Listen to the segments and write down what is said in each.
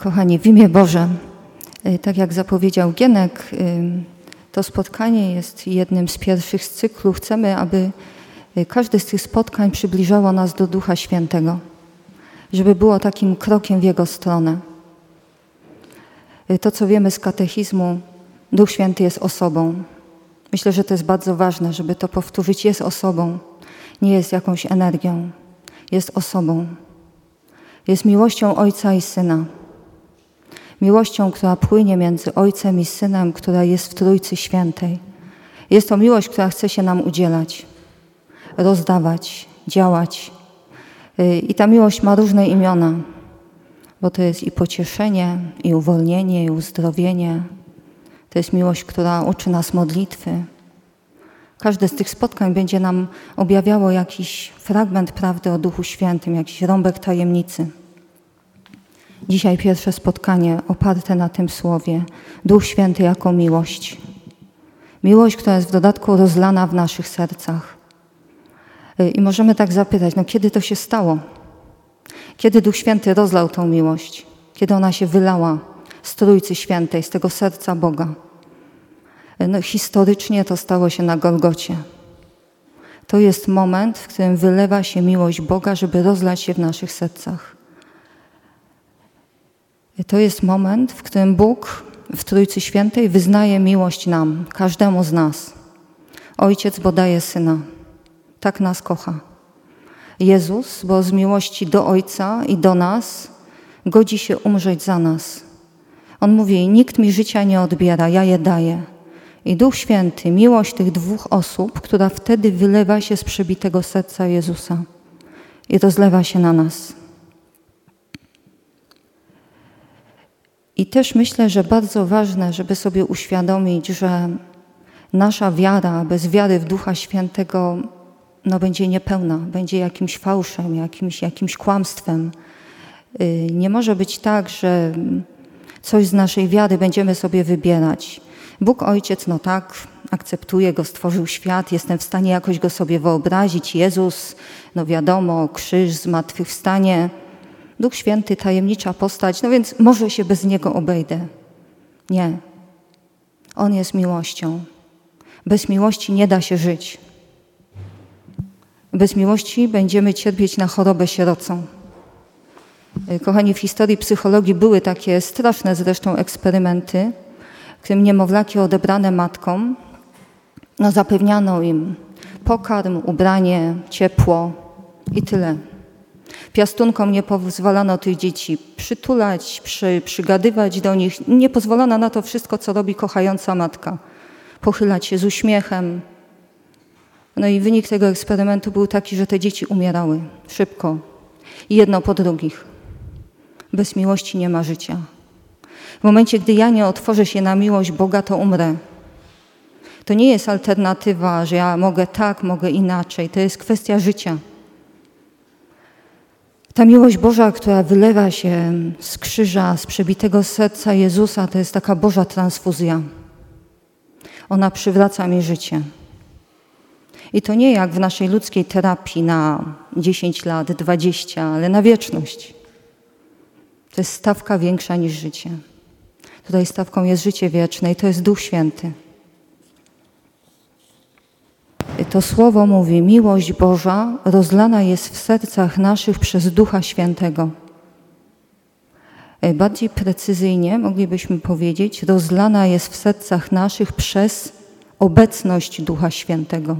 Kochani, w imię Boże, tak jak zapowiedział Gienek, to spotkanie jest jednym z pierwszych z cyklu. Chcemy, aby każde z tych spotkań przybliżało nas do Ducha Świętego, żeby było takim krokiem w Jego stronę. To, co wiemy z katechizmu, Duch Święty jest osobą. Myślę, że to jest bardzo ważne, żeby to powtórzyć. Jest osobą, nie jest jakąś energią. Jest osobą. Jest miłością Ojca i Syna. Miłością, która płynie między Ojcem i Synem, która jest w Trójcy Świętej. Jest to miłość, która chce się nam udzielać, rozdawać, działać. I ta miłość ma różne imiona, bo to jest i pocieszenie, i uwolnienie, i uzdrowienie. To jest miłość, która uczy nas modlitwy. Każde z tych spotkań będzie nam objawiało jakiś fragment prawdy o Duchu Świętym, jakiś rąbek tajemnicy. Dzisiaj pierwsze spotkanie oparte na tym słowie. Duch Święty jako miłość. Miłość, która jest w dodatku rozlana w naszych sercach. I możemy tak zapytać, kiedy to się stało? Kiedy Duch Święty rozlał tą miłość? Kiedy ona się wylała z Trójcy Świętej, z tego serca Boga? Historycznie to stało się na Golgocie. To jest moment, w którym wylewa się miłość Boga, żeby rozlać się w naszych sercach. To jest moment, w którym Bóg w Trójcy Świętej wyznaje miłość nam, każdemu z nas. Ojciec, bo daje Syna. Tak nas kocha. Jezus, bo z miłości do Ojca i do nas godzi się umrzeć za nas. On mówi, nikt mi życia nie odbiera, ja je daję. I Duch Święty, miłość tych dwóch osób, która wtedy wylewa się z przebitego serca Jezusa i rozlewa się na nas. I też myślę, że bardzo ważne, żeby sobie uświadomić, że nasza wiara bez wiary w Ducha Świętego będzie niepełna, będzie jakimś fałszem, jakimś kłamstwem. Nie może być tak, że coś z naszej wiary będziemy sobie wybierać. Bóg Ojciec, tak, akceptuję Go, stworzył świat, jestem w stanie jakoś Go sobie wyobrazić. Jezus, wiadomo, krzyż, zmartwychwstanie. Duch Święty, tajemnicza postać, więc może się bez Niego obejdę. Nie. On jest miłością. Bez miłości nie da się żyć. Bez miłości będziemy cierpieć na chorobę sierocą. Kochani, w historii psychologii były takie straszne zresztą eksperymenty, w którym niemowlaki odebrane matkom, zapewniano im pokarm, ubranie, ciepło i tyle. Piastunkom nie pozwalano tych dzieci przytulać, przygadywać do nich. Nie pozwolono na to wszystko, co robi kochająca matka. Pochylać się z uśmiechem. I wynik tego eksperymentu był taki, że te dzieci umierały szybko. I jedno po drugich. Bez miłości nie ma życia. W momencie, gdy ja nie otworzę się na miłość Boga, to umrę. To nie jest alternatywa, że ja mogę tak, mogę inaczej. To jest kwestia życia. Ta miłość Boża, która wylewa się z krzyża, z przebitego serca Jezusa, to jest taka Boża transfuzja. Ona przywraca mi życie. I to nie jak w naszej ludzkiej terapii na 10 lat, 20, ale na wieczność. To jest stawka większa niż życie. Tutaj stawką jest życie wieczne i to jest Duch Święty. To słowo mówi, miłość Boża rozlana jest w sercach naszych przez Ducha Świętego. Bardziej precyzyjnie moglibyśmy powiedzieć, rozlana jest w sercach naszych przez obecność Ducha Świętego.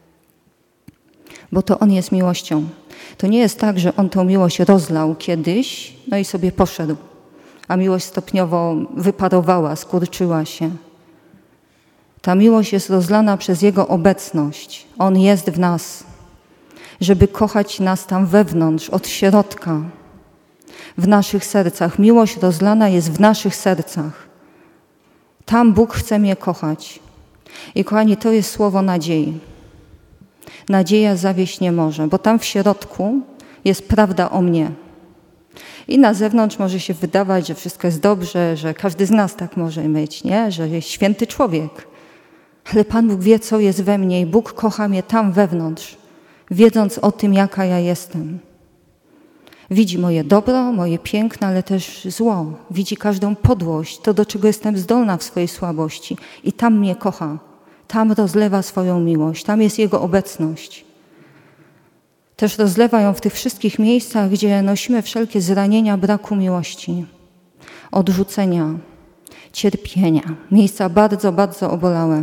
Bo to On jest miłością. To nie jest tak, że On tę miłość rozlał kiedyś, i sobie poszedł, a miłość stopniowo wyparowała, skurczyła się. Ta miłość jest rozlana przez Jego obecność. On jest w nas, żeby kochać nas tam wewnątrz, od środka, w naszych sercach. Miłość rozlana jest w naszych sercach. Tam Bóg chce mnie kochać. I kochani, to jest słowo nadziei. Nadzieja zawieść nie może, bo tam w środku jest prawda o mnie. I na zewnątrz może się wydawać, że wszystko jest dobrze, że każdy z nas tak może mieć, nie? Że jest święty człowiek. Ale Pan Bóg wie, co jest we mnie i Bóg kocha mnie tam wewnątrz, wiedząc o tym, jaka ja jestem. Widzi moje dobro, moje piękno, ale też zło. Widzi każdą podłość, to do czego jestem zdolna w swojej słabości. I tam mnie kocha. Tam rozlewa swoją miłość. Tam jest Jego obecność. Też rozlewa ją w tych wszystkich miejscach, gdzie nosimy wszelkie zranienia braku miłości, odrzucenia, cierpienia. Miejsca bardzo, bardzo obolałe.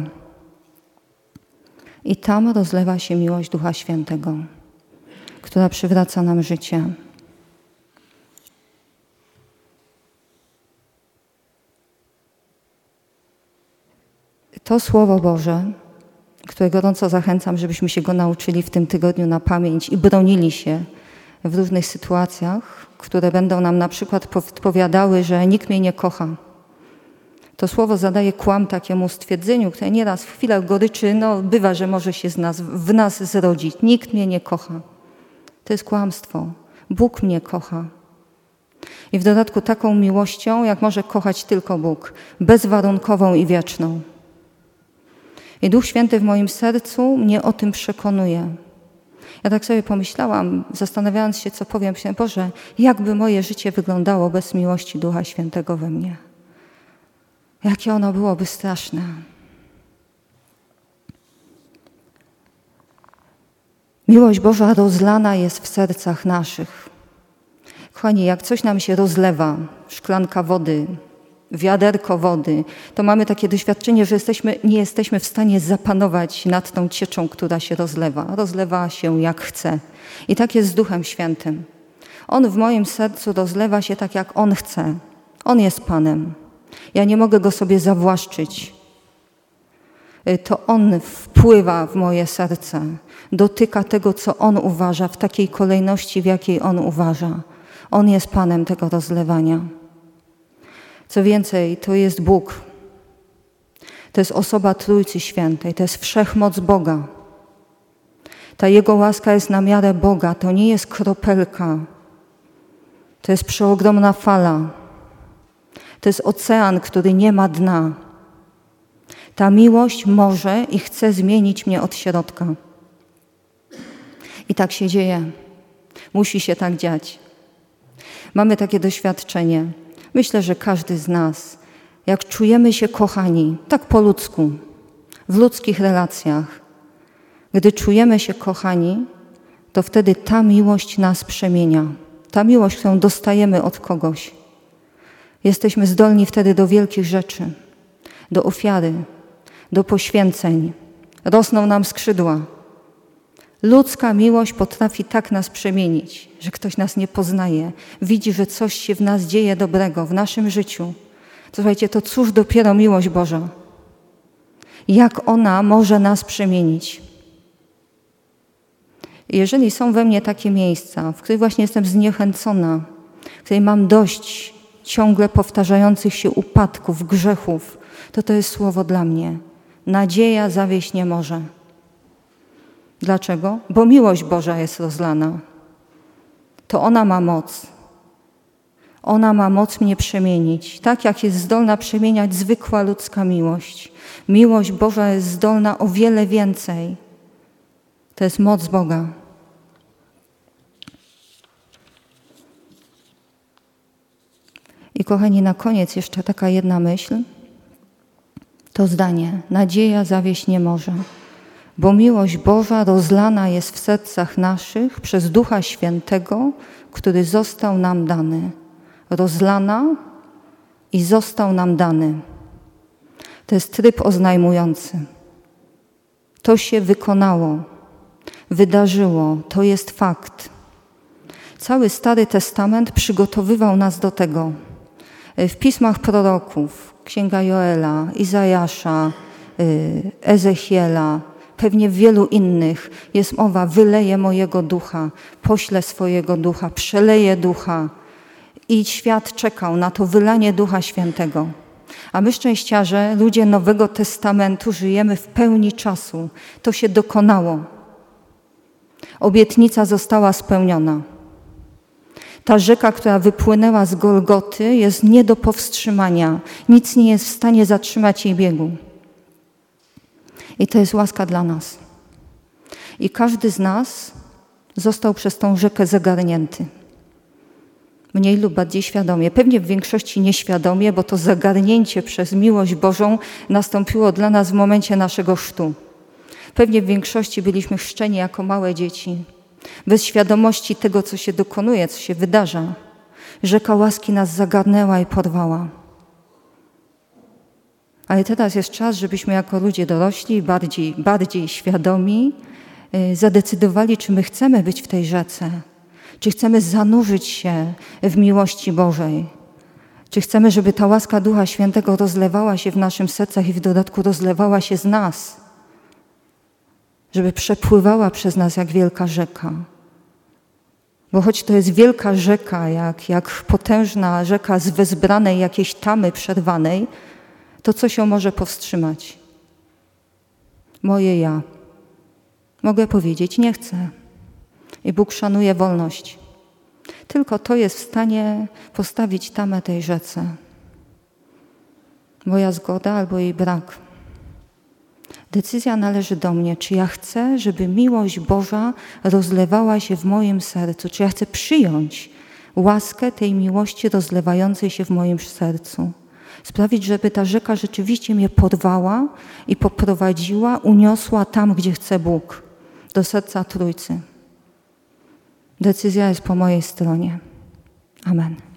I tam rozlewa się miłość Ducha Świętego, która przywraca nam życie. To Słowo Boże, które gorąco zachęcam, żebyśmy się go nauczyli w tym tygodniu na pamięć i bronili się w różnych sytuacjach, które będą nam na przykład podpowiadały, że nikt mnie nie kocha. To słowo zadaje kłam takiemu stwierdzeniu, które nieraz w chwilach goryczy, bywa, że może się w nas zrodzić. Nikt mnie nie kocha. To jest kłamstwo. Bóg mnie kocha. I w dodatku taką miłością, jak może kochać tylko Bóg, bezwarunkową i wieczną. I Duch Święty w moim sercu mnie o tym przekonuje. Ja tak sobie pomyślałam, zastanawiając się, co powiem, Boże, jakby moje życie wyglądało bez miłości Ducha Świętego we mnie? Jakie ono byłoby straszne. Miłość Boża rozlana jest w sercach naszych. Kochani, jak coś nam się rozlewa, szklanka wody, wiaderko wody, to mamy takie doświadczenie, że nie jesteśmy w stanie zapanować nad tą cieczą, która się rozlewa. Rozlewa się jak chce. I tak jest z Duchem Świętym. On w moim sercu rozlewa się tak, jak On chce. On jest Panem. Ja nie mogę Go sobie zawłaszczyć. To On wpływa w moje serce. Dotyka tego, co On uważa, w takiej kolejności, w jakiej On uważa. On jest Panem tego rozlewania. Co więcej, to jest Bóg. To jest osoba Trójcy Świętej. To jest wszechmoc Boga. Ta Jego łaska jest na miarę Boga. To nie jest kropelka. To jest przeogromna fala. To jest ocean, który nie ma dna. Ta miłość może i chce zmienić mnie od środka. I tak się dzieje. Musi się tak dziać. Mamy takie doświadczenie. Myślę, że każdy z nas, jak czujemy się kochani, tak po ludzku, w ludzkich relacjach, gdy czujemy się kochani, to wtedy ta miłość nas przemienia. Ta miłość, którą dostajemy od kogoś. Jesteśmy zdolni wtedy do wielkich rzeczy, do ofiary, do poświęceń. Rosną nam skrzydła. Ludzka miłość potrafi tak nas przemienić, że ktoś nas nie poznaje, widzi, że coś się w nas dzieje dobrego, w naszym życiu. To słuchajcie, to cóż dopiero miłość Boża. Jak ona może nas przemienić. Jeżeli są we mnie takie miejsca, w których właśnie jestem zniechęcona, w której mam dość ciągle powtarzających się upadków, grzechów, to jest słowo dla mnie. Nadzieja zawieść nie może. Dlaczego? Bo miłość Boża jest rozlana. To ona ma moc. Ona ma moc mnie przemienić. Tak jak jest zdolna przemieniać zwykła ludzka miłość. Miłość Boża jest zdolna o wiele więcej. To jest moc Boga. I kochani, na koniec jeszcze taka jedna myśl. To zdanie. Nadzieja zawieść nie może. Bo miłość Boża rozlana jest w sercach naszych przez Ducha Świętego, który został nam dany. Rozlana i został nam dany. To jest tryb oznajmujący. To się wykonało, wydarzyło, to jest fakt. Cały Stary Testament przygotowywał nas do tego. W pismach proroków, Księga Joela, Izajasza, Ezechiela, pewnie w wielu innych jest mowa, wyleję mojego ducha, poślę swojego ducha, przeleję ducha. I świat czekał na to wylanie Ducha Świętego. A my szczęściarze, ludzie Nowego Testamentu, żyjemy w pełni czasu. To się dokonało. Obietnica została spełniona. Ta rzeka, która wypłynęła z Golgoty, jest nie do powstrzymania. Nic nie jest w stanie zatrzymać jej biegu. I to jest łaska dla nas. I każdy z nas został przez tą rzekę zagarnięty. Mniej lub bardziej świadomie. Pewnie w większości nieświadomie, bo to zagarnięcie przez miłość Bożą nastąpiło dla nas w momencie naszego chrztu. Pewnie w większości byliśmy chrzczeni jako małe dzieci, bez świadomości tego, co się dokonuje, co się wydarza. Rzeka łaski nas zagarnęła i porwała. Ale teraz jest czas, żebyśmy jako ludzie dorośli, bardziej świadomi, zadecydowali, czy my chcemy być w tej rzece, czy chcemy zanurzyć się w miłości Bożej, czy chcemy, żeby ta łaska Ducha Świętego rozlewała się w naszym sercach i w dodatku rozlewała się z nas, żeby przepływała przez nas jak wielka rzeka. Bo choć to jest wielka rzeka, jak potężna rzeka z wezbranej jakiejś tamy przerwanej, to coś ją może powstrzymać? Moje ja. Mogę powiedzieć, nie chcę. I Bóg szanuje wolność. Tylko to jest w stanie postawić tamę tej rzece. Moja zgoda albo jej brak. Decyzja należy do mnie, czy ja chcę, żeby miłość Boża rozlewała się w moim sercu, czy ja chcę przyjąć łaskę tej miłości rozlewającej się w moim sercu. Sprawić, żeby ta rzeka rzeczywiście mnie porwała i poprowadziła, uniosła tam, gdzie chce Bóg, do serca Trójcy. Decyzja jest po mojej stronie. Amen.